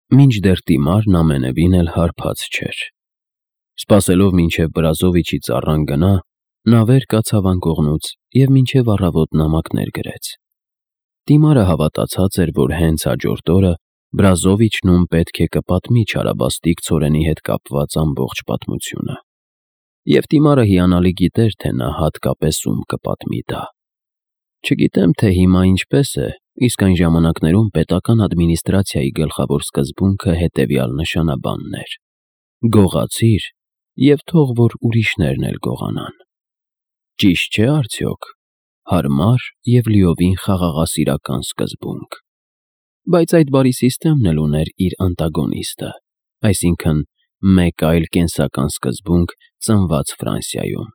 Մինչդեռ Տիմարն ամենևին էլ հարբած չէր։ Սպասելով մինչև Բրազովիչի ծառան գնա, նա վեր կացավ անկողնուց և մինչև առավոտ նամակներ գրեց։ Տիմարը հավատացած էր, որ հենց հաջորդ օրը Բրազովիչն ում պետք է կպատմի չարաբաստիկ ցորենի հետ կապված ամբողջ պատմությունը։ Եվ Տիմարը հիանալի գիտեր, թե նա հատկապես ում կպատմի դա։ Չգիտեմ, թե հիմա ինչպես է, իսկ այն ժամանակներում պետական ադմինիստրացիայի գլխավոր սկզբունքը հետևյալ նշանաբանն էր. գողացիր և թող որ ուրիշներն էլ գողանան։ Ճիշտ չէ՞ արդյոք։ Հարմար և լիովին խաղաղասիրական սկզբունք։ Բայց այդ բարի սիստեմն էլ ուներ իր անտագոնիստը, այսինքն մեկ այլ կենսական սկզբունք ծնված Ֆրանսիայում։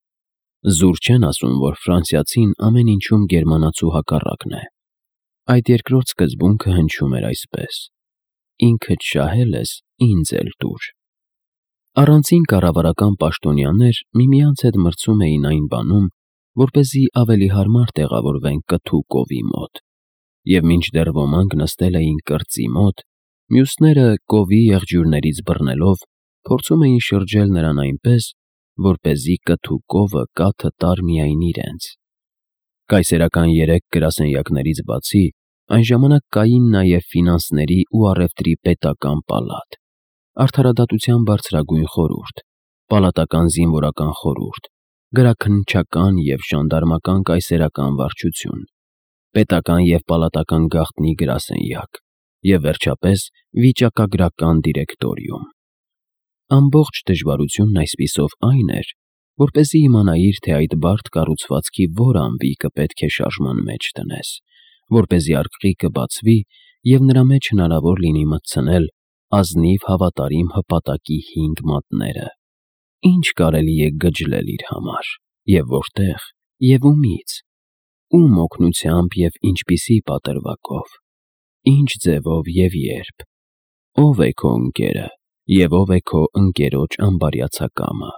Զուր չեն ասում, որ ֆրանսիացին ամեն ինչում գերմանացու հակառակն է։ Այդ երկրորդ սկզբունքը հնչում էր այսպես. ինքդ շահել ես, ինձ էլ տուր։ Առանցին կառավարական պաշտոնյաներ միմյանց հետ մրցում էին այն բանում, որպեսզի ավելի հարմար տեղավորվեն կթու կովի մոտ, և մինչդեռ ոմանք նստել էին կրծի մոտ, մյուսները կովի եղջյուրներից բռնելով փորձում էին շրջել նրան այնպես, որպեսզի կթու կովը կաթը տար միայն իրենց։ Կայսերական 3 գրասենյակներից բացի, այն ժամանակ կային նաև ֆինանսների ու առևտրի պետական պալատ, արդարադատության բարձրագույն խորհուրդ, պալատական զինվորական խորհուրդ, գրաքննչական և ժանդարմական կայսերական վարչություն, պետական և պալատական գաղտնի գրասենյակ և վերջապես վիճակագրական դիրեկտորիում։ Ամբողջ դժվարությունն այսպիսով այն էր, որպեսզի իմանայիր, թե այդ բարդ կառուցվածքի որ անվիկը պետք է շարժման մեջ դնես, որպեսզի արկղիկը բացվի և նրա մեջ հնարավոր լինի մտցնել ազնիվ հավատարիմ հպատակի 5 մատները։ Ինչ կարելի է գժլել իր համար, և որտեղ, և ումից, ում օգնությամբ և ինչպիսի պատրվակով, ինչ ձևով և երբ, ով է քո ընկերը և ով է քո ընկերոջ ամբարյացակամը,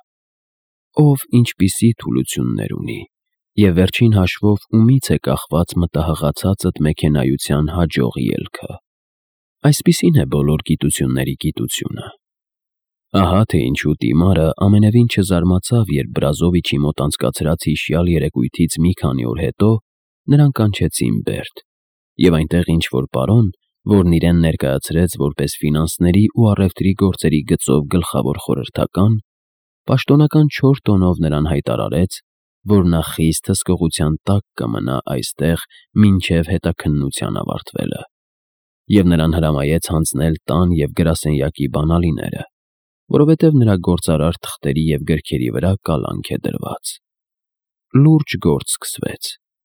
ով ինչպիսի թուլություններ ունի, և վերջին հաշվով ումից է կախված մտահղացածդ մեքենայության հաջող ելքը։ Այսպիսին է բոլոր գիտությունների գիտությունը։ Ահա թե ինչու Տիմարը ամենևին չզարմացավ, երբ Բրազովիչի մոտ անցկացրած հիշյալ երեկույթից մի քանի օր հետո նրան կանչեցին Բերդ, և այնտեղ ինչ-որ պարոն, որն իրեն ներկայացրեց որպես ֆինանսների ու առևտրի գործերի գծով գլխավոր խորհրդական, պաշտոնական 4 տոնով նրան հայտարարեց, որ նա խիստ հսկողության տակ կմնա այստեղ մինչև հետաքննության ավարտվելը, և նրան հրամայեց հանձնել տան և գրասենյակի բանալիները, որովհետև նրա գործարար թղթերի և գրքերի վրա կալանք է դրված։ Լուրջ գործ սկսվեց։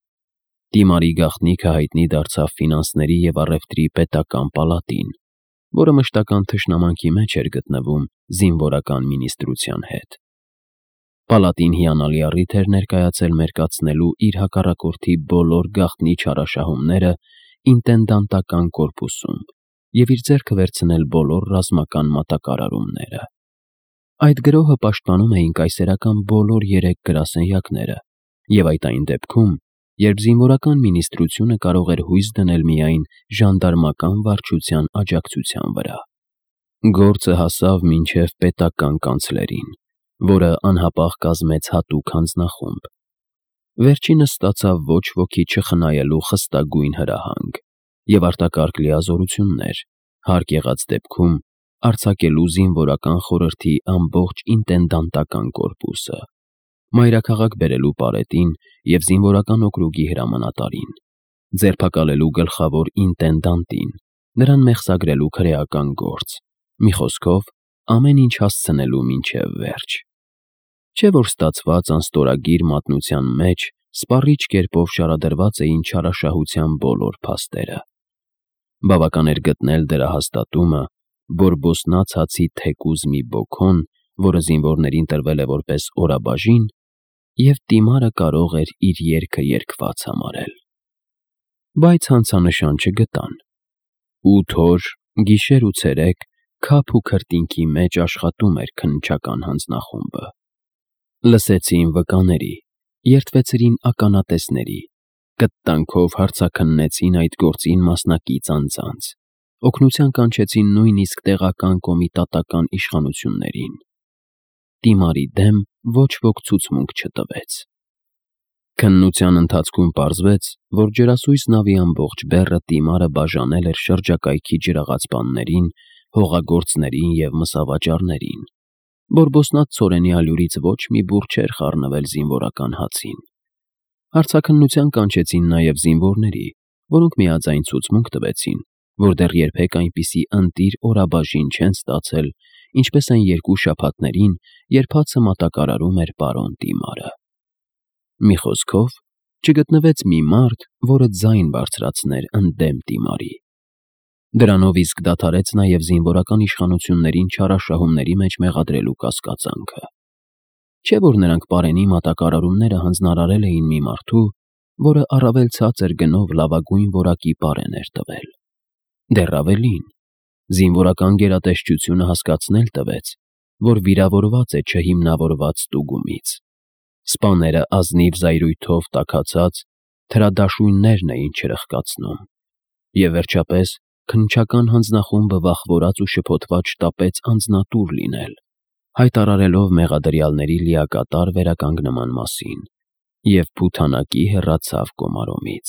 Տիմարի գաղտնիքը հայտնի դարձավ ֆինանսների և առևտրի պետական պալատին, որը մշտական թշնամանքի մեջ էր գտնվում զինվորական մինիստրության հետ։ Պալատին հիանալի առիթ էր ներկայացել մերկացնելու իր հակառակորդի բոլոր գաղտնի չարաշահումները ինտենդանտական կորպուսում և իր ձեռքը վերցնել բոլոր ռազմական մատակարարումները։ Այդ գրոհը պաշտպանում էին կայսերական բոլոր 3 գրասենյակները, և այդ այն դեպքում, երբ զինվորական մինիստրությունը կարող էր հույս դնել միայն ժանդարմական վարչության աջակցության վրա։ Գործը հասավ մինչև պետական կանցլերին, որը անհապաղ կազմեց հատուկ հանձնախումբ։ Վերջինս ստացավ ոչ ոքի չխնայելու խստագույն հրահանգ և արտակարգ լիազորություններ, հարկ եղած դեպքում արձակելու զինվորական խորհրդի ամբողջ ինտենդանտական կորպուսը, մայրաքաղաք բերելու պարետին և զինվորական օկրուգի հրամանատարին, ձերբակալելու գլխավոր ինտենդանտին, նրան մեղսագրելու քրեական գործ, մի խոսքով, ամեն ինչ հասցնելու մինչև վերջ։ Չէ՞ որ ստացված անստորագիր մատնության մեջ սպառիչ կերպով շարադրված էին չարաշահության բոլոր փաստերը։ Բավական էր գտնել դրա հաստատումը Բորբոսնած հացի թեկուզ մի բոքոն, որը զինվորներին տրվել է որպես օրաբաժին, և Տիմարը կարող էր իր երգը երգված համարել։ Բայց հանցանշան չգտան։ 8 օր, գիշեր ու ցերեկ քափ ու քրտինքի մեջ աշխատում էր քննչական հանձնախումբը։ Լսեցին վկաների, երդվեցրին ականատեսների, կտտանքով հարցաքննեցին այդ գործին մասնակից անձանց, օգնության կանչեցին նույնիսկ տեղական կոմիտատական իշխանություններին։ Դիմարի դեմ ոչ ոք ցուցմունք չտվեց։ Քննության ընթացքում պարզվեց, որ ջրասույզ նավի ամբողջ բեռը Դիմարը բաժանել էր շրջակայքի ջրաղացպաններին, հողագործներին և մսավաճառներին։ Բորբոսնած ցորենի ալյուրից ոչ մի բուռ չէր խառնվել զինվորական հացին։ Հարցաքննության կանչեցին նաև զինվորների, որոնք միաձայն ցուցմունք տվեցին, որ դեռ երբեք այնպիսի ընտիր օրաբաժին չեն ստացել, ինչպես այն 2 շաբաթներին, երբ հացը մատակարարում էր պարոն Դիմարը։ Մի խոսքով, չգտնվեց մի մարդ, որը ձայն բարձրացներ ընդդեմ Դիմարի։ Դրանով իսկ դադարեց նաև զինվորական իշխանություններին չարաշահումների մեջ մեղադրելու կասկածանքը։ Չէ՞ որ նրանք պարենի մատակարարումները հանձնարարել էին մի մարդու, որը առավել ցածր գնով լավագույն որակի պարեն էր տվել։ Դեռ ավելին, զինվորական գերատեսչությունը հասկացնել տվեց, որ վիրավորված է չհիմնավորված ստուգումից։ Սպաները ազնիվ զայրույթով տաքացած թրադաշույններն էին չրխկացնում։ Եվ վերջապես քննչական հանձնախումբը վախվորած ու շփոթված շտապեց անձնատուր լինել, հայտարարելով մեղադրյալների լիակատար վերականգնման մասին, և փութանակի հեռացավ Կոմարոմից։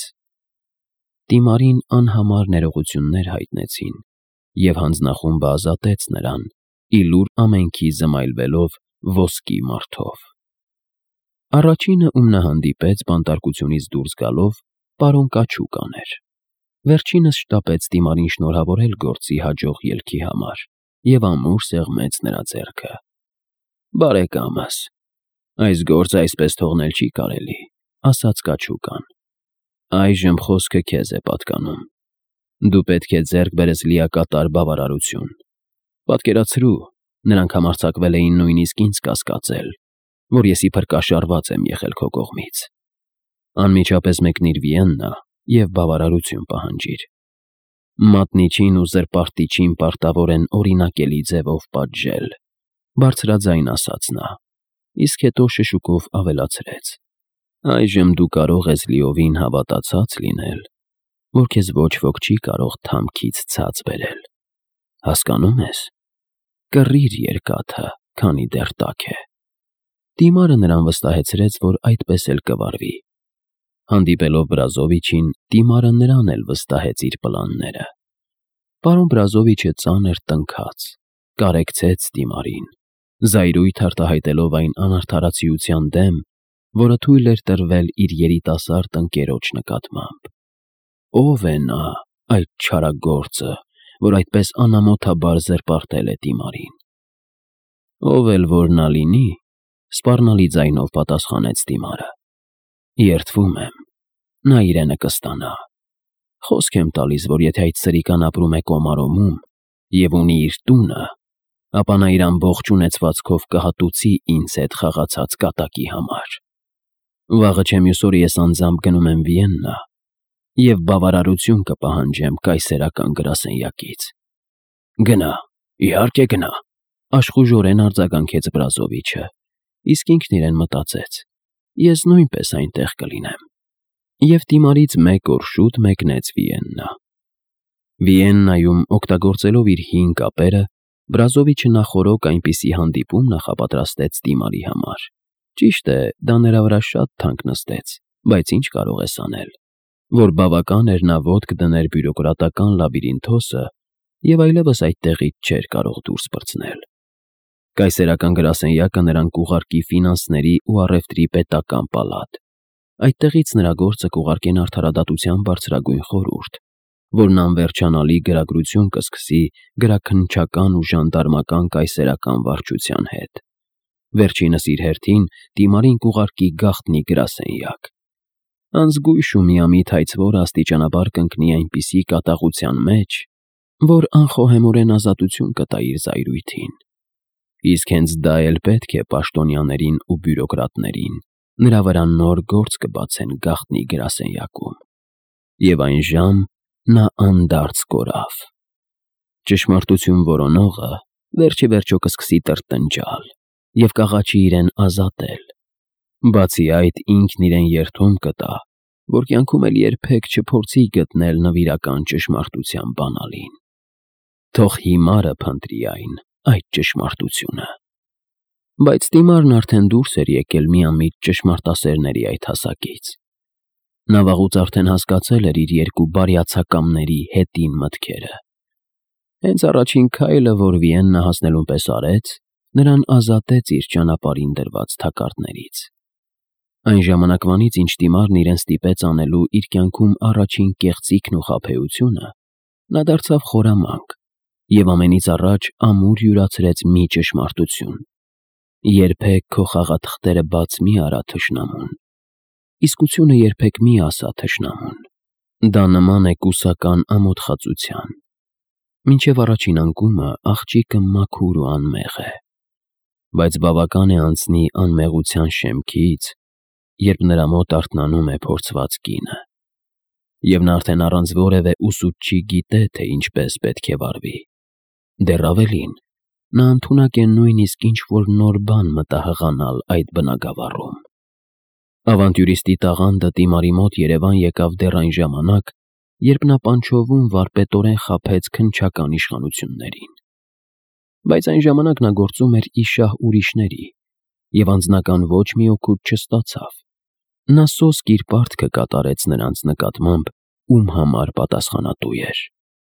Դիմարին անհամար ներողություններ հայտնեցին, և հանձնախումբը ազատեց նրան, ի լուր ամենքի զմայլվելով ոսկի մարդով։ Առաջինը, ում նա հանդիպեց բանտարկությունից դուրս գալով, պարոն Կաչուկան էր։ Վերջինս շտապեց Դիմարին շնորհավորել գործի հաջող ելքի համար և ամուր սեղմեց նրա ձեռքը։ «Բարեկամս, այս գործը այսպես թողնել չի կարելի», ֊ ասաց Կաչուկան։ «Այժմ խոսքը քեզ է պատկանում։ Դու պետք է ձեռք բերես լիակատար բավարարություն։ Պատկերացրու, նրանք համարձակվել էին նույնիսկ ինձ կասկածել, որ ես իբր կաշառված եմ եղել քո կողմից։ Անմիջապես մեկնիր Վիեննա և բավարարություն պահանջիր։ Մատնիչին ու զրպարտիչին պարտավոր են օրինակելի ձևով պատժել», ֊ բարձրաձայն ասաց նա, իսկ հետո շշուկով ավելացրեց. «Այժմ դու կարող ես լիովին հավատացած լինել, որ քեզ ոչ ոք չի կարող թամքից ցած բերել։ Հասկանո՞ւմ ես։ Կռիր երկաթը, քանի դեռ տաք է»։ Դիմարը նրան վստահեցրեց, որ այդպես էլ կվարվի։ Հանդիպելով Բրազովիչին, Դիմարը նրան էլ վստահեց իր պլանները։ Պարոն Բրազովիչը ծանր տնքաց, կարեկցեց Դիմարին, զայրույթ արտահայտելով այն անարդարացիության դեմ, որը թույլ էր տրվել իր երիտասարդ ընկերոջ նկատմամբ։ Ո՞վ է նա, այդ չարագործը, որ այդպես անամոթաբար զրպարտել է Դիմարին։ «Ով էլ որ նա լինի», ֊ սպառնալի ձայնով պատասխանեց Դիմարը, «երդվում եմ, նա իրենը կստանա։ Խոսք եմ տալիս, որ եթե այդ սրիկան ապրում է Կոմարոմում և ունի իր տունը, ապա նա իր ամբողջ ունեցվածքով կհատուցի ինձ հետ խաղացած կատակի համար։ Վաղը չէ մյուս օրը ես անձամբ գնում եմ Վիեննա և բավարարություն կպահանջեմ կայսերական գրասենյակից»։ «Գնա, իհարկե գնա», ֊ աշխուժորեն արձագանքեց Բրազովիչը, իսկ ինքն իրեն մտածեց. «Ես նույնպես այնտեղ կլինեմ»։ Եվ Դիմարից մեկ օր շուտ մեկնեց Վիեննա։ Վիեննայում, օգտագործելով իր հին կապերը, Բրազովիչը նախօրոք այնպիսի հանդիպում նախապատրաստեց Դիմարի համար։ Ճիշտ է, դա նրա վրա շատ թանկ նստեց, բայց ինչ կարող ես անել, որ բավական էր նա ոտք դներ բյուրոկրատական լաբիրինթոսը և այլևս այդտեղից չէր կարող դուրս պրծնել։ Կայսերական գրասենյակը նրան կուղարկի ֆինանսների ու առևտրի պետական պալատ։ Այդտեղից նրա գործը կուղարկեն արդարադատության բարձրագույն խորհուրդ, որն անվերջանալի գրագրություն կսկսի գրաքննչական ու ժանդարմական կայսերական վարչության հետ։ Վերջինս իր հերթին Դիմարին կուղարկի գաղտնի գրասենյակ։ Անզգույշ ու միամիտ հայցվորը աստիճանաբար կընկնի այնպիսի կատաղության մեջ, որ անխոհեմորեն ազատություն կտա իր զայրույթին։ Իսկ հենց դա էլ պետք է պաշտոնյաներին ու բյուրոկրատներին, նրա վրա նոր գործ կբացեն գաղտնի գրասենյակում։ Եվ այն ժամ նա անդարձ կորավ։ Ճշմարտություն որոնողը վերջիվերջո կսկսի տրտնջալ և կաղաչի իրեն ազատել։ Բացի այդ, ինքն իրեն երդում կտա, որ կյանքում էլ երբեք չփորձի գտնել նվիրական ճշմարտության բանալին։ Թող հիմարը փնտրի այդ ճշմարտությունը։ Բայց Տիմարն արդեն դուրս էր եկել միամիտ ճշմարտասերների այդ հասակից։ Նա վաղուց արդեն հասկացել էր իր երկու բարյացակամների հետին մտքերը։ Հենց առաջին քայլը, որ Վիեննա հասնելուն պես արեց, նրան ազատեց իր ճանապարհին դրված թակարդներից։ Այն ժամանակվանից, ինչ Տիմարն իրեն ստիպեց անելու իր կյանքում առաջին կեղծիքն ու խաբեությունը, նա դարձավ խորամանկ և ամենից առաջ ամուր յուրացրեց մի ճշմարտություն. երբեք քո խաղաթղթերը բաց մի արա թշնամուն, իսկությունը երբեք մի ասա թշնամուն, դա նման է կուսական ամոթխածության, մինչև առաջին անկումը աղջիկը մաքուր ու անմեղ է, բայց բավական է անցնի անմեղության շեմքից, երբ նրա մոտ արթնանում է փորձված կինը, և նա արդեն առանց որևէ ուսուցչի գիտե, թե ինչպես պետք է վարվի, դեռ ավելին, նա ընդունակ է նույնիսկ ինչ-որ նոր բան մտահղանալ այդ բնագավառում։ Ավանտյուրիստի տաղանդը Տիմարի մոտ Երևան եկավ դեռ այն ժամանակ, երբ նա Պանչովում վարպետորեն խաբեց քննչական իշխանություններին։ Բայց այն ժամանակ նա գործում էր ի շահ ուրիշների և անձնական ոչ մի օգուտ չստացավ։ Նա սոսկ իր պարտքը կատարեց նրանց նկատմամբ, ում համար պատասխանատու էր։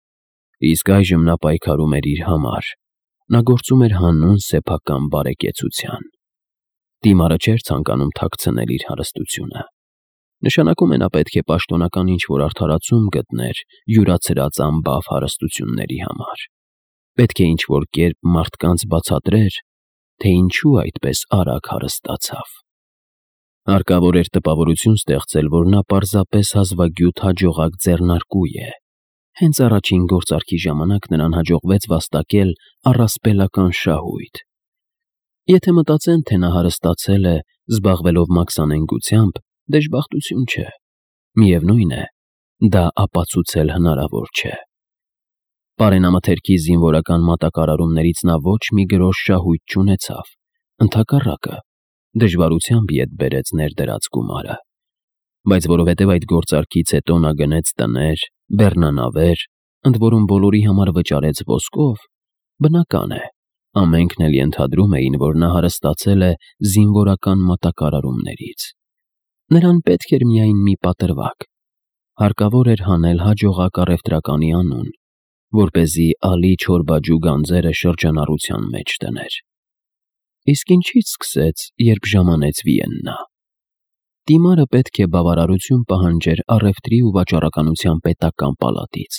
Իսկ այժմ նա պայքարում էր իր համար, նա գործում էր հանուն սեփական բարեկեցության։ Տիմարը չէր ցանկանում թաքցնել իր հարստությունը։ Նշանակում է նա պետք է պաշտոնական ինչ-որ արդարացում գտներ յուրացրած անբավ հարստությունների համար։ Պետք է ինչ-որ կերպ մարդկանց բացատրեր, թե ինչու այդպես արագ հարստացավ։ Հարկավոր էր տպավորություն ստեղծել, որ նա պարզապես հազվագյուտ հաջողակ ձեռնարկու է։ Հենց առաջին գործարքի ժամանակ նրան հաջողվեց վաստակել առասպելական շահույթ։ Եթե մտածեն, թե նա հարստացել է, զբաղվելով մաքսանենգությամբ, դժբախտություն չէ։ Միևնույն է, դա ապացուցել հնարավոր չէ։ Պարենամթերքի զինվորական մատակարարումներից նա ոչ մի գրոշ շահույթ չունեցավ, ընդհակառակը, դժվարությամբ ետ բերեց ներդրած գումարը։ Բայց որովհետև այդ գործարքից հետո նա գնեց տներ, բեռնանավեր, ընդ որում բոլորի համար վճարեց ոսկով, բնական է, ամենքն էլ ենթադրում էին, որ նա հարստացել է զինվորական մատակարարումներից։ Նրան պետք էր միայն մի պատրվակ։ Հարկավոր էր հանել հաջողակ առևտրականի անուն, որպեսզի Ալի Չորբաջու գանձերը շրջանառության մեջ դներ։ Իսկ ինչից սկսեց, երբ ժամանեց Վիեննա։ Տիմարը պետք է բավարարություն պահանջեր առևտրի ու վաճառականության պետական պալատից,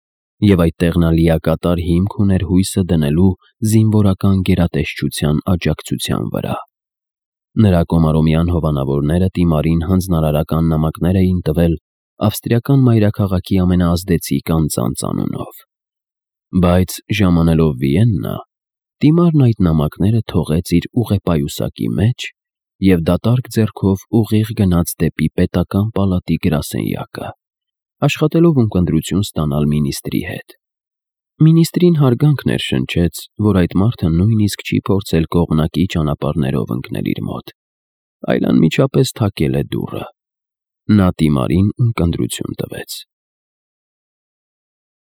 և այդտեղ նա լիակատար հիմք ուներ հույսը դնելու զինվորական գերատեսչության աջակցության վրա։ Նրա կոմարոմյան հովանավորները Տիմարին հանձնարարական նամակներ էին տվել ավստրիական մայրաքաղաքի ամենաազդեցիկ անձանց անունով։ Բայց ժամանելով Վիեննա, Տիմարն այդ նամակները թողեց իր ուղեպայուսակի մեջ և դատարկ ձեռքով ուղիղ գնաց դեպի պետական պալատի գրասենյակը, աշխատելով ունկնդրություն ստանալ մինիստրի հետ։ Մինիստրին հարգանք ներշնչեց, որ այդ մարդը նույնիսկ չի փորձել կողմնակի ճանապարհներով ընկնել իր մոտ, այլ անմիջապես թակել է դուռը։ Նա Տիմարին ունկնդրություն տվեց։